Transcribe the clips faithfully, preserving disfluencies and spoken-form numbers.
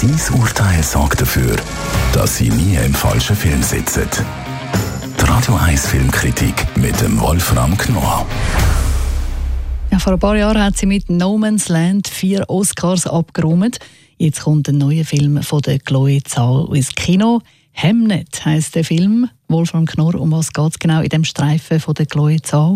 Sein Urteil sorgt dafür, dass Sie nie im falschen Film sitzen. Die Radio eins Filmkritik mit dem Wolfram Knorr. Ja, vor ein paar Jahren hat sie mit No Man's Land vier Oscars abgeräumt. Jetzt kommt ein neuer Film von der Chloe Zhao ins Kino. Hamnet heisst der Film. Wolfram Knorr, um was geht es genau in dem Streifen von der Chloe Zhao?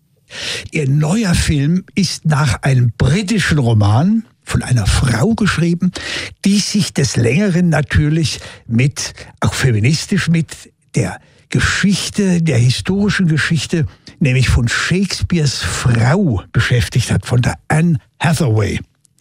Ihr neuer Film ist nach einem britischen Roman von einer Frau geschrieben, die sich des Längeren natürlich mit, auch feministisch, mit der Geschichte, der historischen Geschichte, nämlich von Shakespeares Frau beschäftigt hat, von der Anne Hathaway.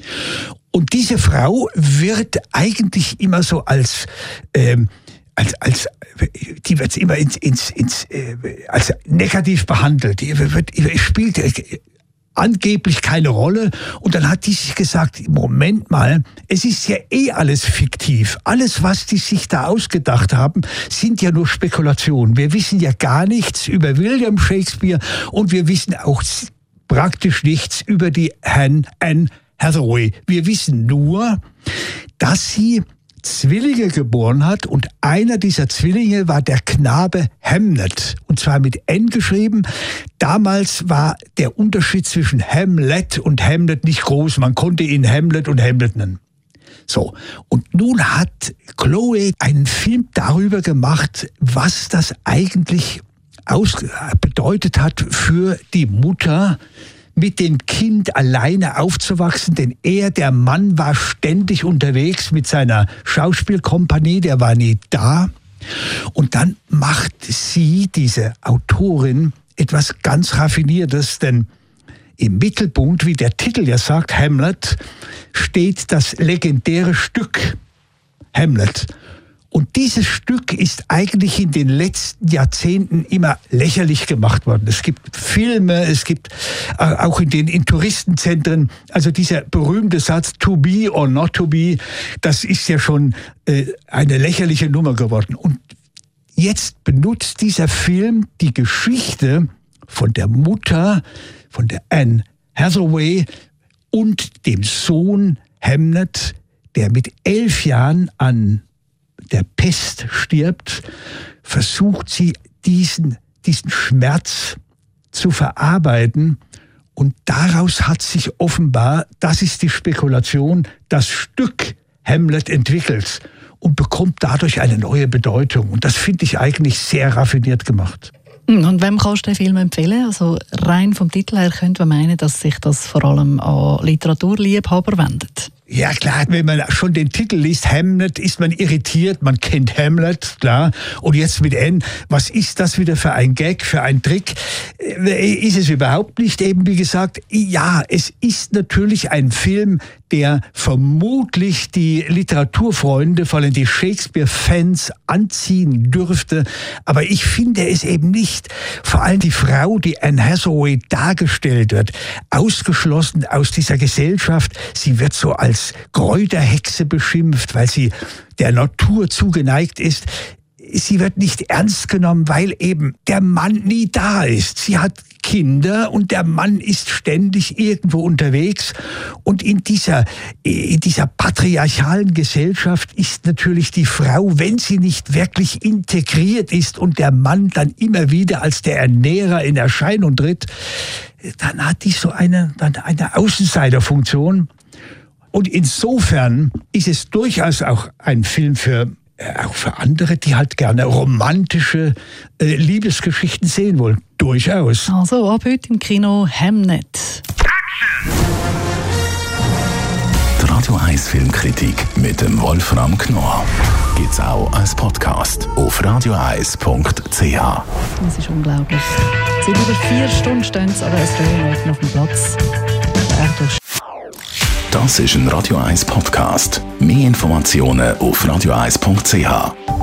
Und diese Frau wird eigentlich immer so als, ähm, als, als die wird immer ins, ins, ins, äh, als negativ behandelt. Die wird, die spielt äh, angeblich keine Rolle. Und dann hat die sich gesagt, Moment mal, es ist ja eh alles fiktiv. Alles, was die sich da ausgedacht haben, sind ja nur Spekulationen. Wir wissen ja gar nichts über William Shakespeare und wir wissen auch praktisch nichts über die Anne Hathaway. Wir wissen nur, dass sie Zwillinge geboren hat und einer dieser Zwillinge war der Knabe Hamnet und zwar mit N geschrieben. Damals war der Unterschied zwischen Hamlet und Hamnet nicht groß. Man konnte ihn Hamlet und Hamlet nennen. So, und nun hat Chloe einen Film darüber gemacht, was das eigentlich aus- bedeutet hat für die Mutter, mit dem Kind alleine aufzuwachsen, denn er, der Mann, war ständig unterwegs mit seiner Schauspielkompanie, der war nie da. Und dann macht sie, diese Autorin, etwas ganz Raffiniertes, denn im Mittelpunkt, wie der Titel ja sagt, Hamlet, steht das legendäre Stück Hamlet. Und dieses Stück ist eigentlich in den letzten Jahrzehnten immer lächerlich gemacht worden. Es gibt Filme, es gibt äh, auch in den in Touristenzentren, also dieser berühmte Satz, to be or not to be, das ist ja schon äh, eine lächerliche Nummer geworden. Und jetzt benutzt dieser Film die Geschichte von der Mutter, von der Anne Hathaway und dem Sohn Hamnet, der mit elf Jahren an der Pest stirbt, versucht sie diesen, diesen Schmerz zu verarbeiten. Und daraus hat sich offenbar, das ist die Spekulation, das Stück Hamlet entwickelt und bekommt dadurch eine neue Bedeutung. Und das finde ich eigentlich sehr raffiniert gemacht. Und wem kannst du den Film empfehlen? Also rein vom Titel her könnte man meinen, dass sich das vor allem an Literaturliebhaber wendet. Ja klar, wenn man schon den Titel liest, Hamnet, ist man irritiert, man kennt Hamlet, klar. Und jetzt mit N, was ist das wieder für ein Gag, für ein Trick? Ist es überhaupt nicht, eben wie gesagt, ja, es ist natürlich ein Film, der vermutlich die Literaturfreunde, vor allem die Shakespeare-Fans, anziehen dürfte. Aber ich finde es eben nicht. Vor allem die Frau, die Anne Hathaway dargestellt wird, ausgeschlossen aus dieser Gesellschaft. Sie wird so als Kräuterhexe beschimpft, weil sie der Natur zugeneigt ist. Sie wird nicht ernst genommen, weil eben der Mann nie da ist. Sie hat Kinder und der Mann ist ständig irgendwo unterwegs. Und in dieser, in dieser patriarchalen Gesellschaft ist natürlich die Frau, wenn sie nicht wirklich integriert ist und der Mann dann immer wieder als der Ernährer in Erscheinung tritt, dann hat die so eine, eine Außenseiterfunktion. Und insofern ist es durchaus auch ein Film für, äh, auch für andere, die halt gerne romantische äh, Liebesgeschichten sehen wollen. Durchaus. Also ab heute im Kino Hamnet. Die Radio eins Filmkritik mit dem Wolfram Knorr gibt's auch als Podcast auf radio eins punkt c h. Das ist unglaublich. Seit über vier Stunden stehen sie aber als Löwenläufen auf dem Platz. Das ist ein Radio eins Podcast. Mehr Informationen auf radio eins punkt c h.